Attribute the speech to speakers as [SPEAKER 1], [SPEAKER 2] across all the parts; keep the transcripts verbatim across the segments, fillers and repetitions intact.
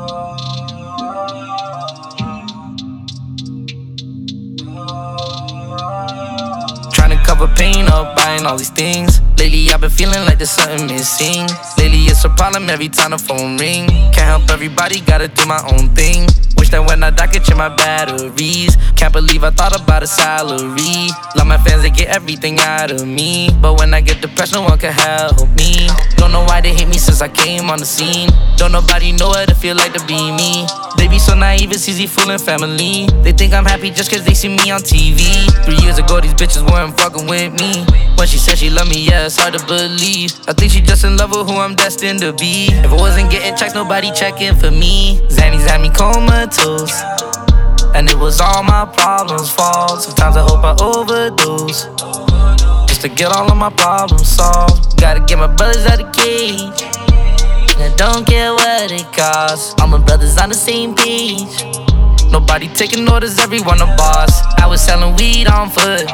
[SPEAKER 1] Trying to cover pain up, buying all these things. Lately I've been feeling like there's something missing. Lately it's a problem every time the phone ring. Can't help everybody, gotta do my own thing. Wish that when I die could check my batteries. Can't believe I thought about a salary. Love my fans, they get everything out of me. But when I get depressed, no one can help me. Don't know why they hate me since I came on the scene. Don't nobody know what it feel like to be me. They be so naive, it's easy fooling family. They think I'm happy just cause they see me on T V. Three years ago, these bitches weren't fucking with me. When she said she loved me, yeah, it's hard to believe. I think she just in love with who I'm destined to be. If I wasn't getting checks, nobody checking for me. Xannies had me comatose, and it was all my problems' fault. Sometimes I hope I overdose, just to get all of my problems solved. Gotta get my brothers out the cage, and I don't care what it costs. All my brothers on the same page. Nobody taking orders, everyone a boss. I was selling weed on foot.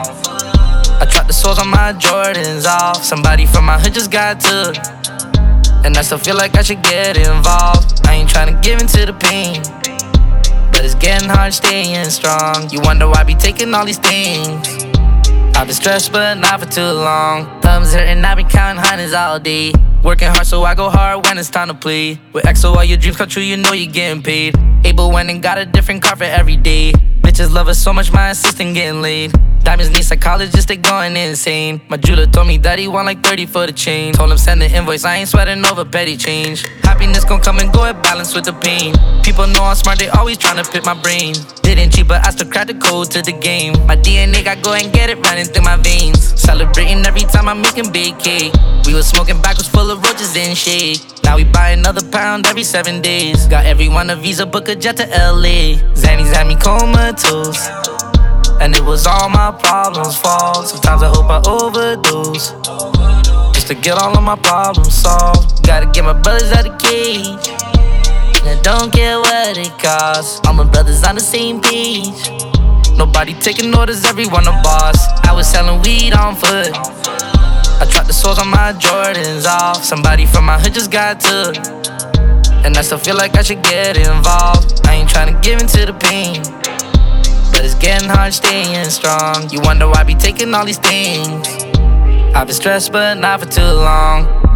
[SPEAKER 1] I dropped the soles on my Jordans off. Somebody from my hood just got took, and I still feel like I should get involved. I ain't tryna give into the pain, but it's getting hard staying strong. You wonder why I be taking all these things. I've been stressed but not for too long. Thumbs hurting, I've been counting hundreds all day. Working hard so I go hard when it's time to play. With X O all your dreams come true, you know you're getting paid. Abel went and got a different car for every day. Bitches love us so much, my assistant getting laid. Diamonds need psychologists, they going insane. My jeweler told me that he want like thirty for the chain. Told him send the invoice, I ain't sweating over petty change. Happiness gon' come and go at balance with the pain. People know I'm smart, they always tryna pick my brain. Didn't cheat, but I still cracked the code to the game. My D N A got go and get it running through my veins. Celebrating every time I'm making big cake. We was smoking backwards full of roaches and shade. Now we buy another pound every seven days. Got everyone a visa, book a jet to L A. Xannies had me comatose, and it was all my problems' fault. Sometimes I hope I overdose, just to get all of my problems solved. Gotta get my brothers out the cage, and I don't care what it costs. All my brothers on the same page. Nobody taking orders, everyone a boss. I was selling weed on foot. I dropped the soles on my Jordans off. Somebody from my hood just got took, and I still feel like I should get involved. I ain't tryna give into the pain, but it's getting hard staying strong. You wonder why I be taking all these things. I've been stressed but not for too long.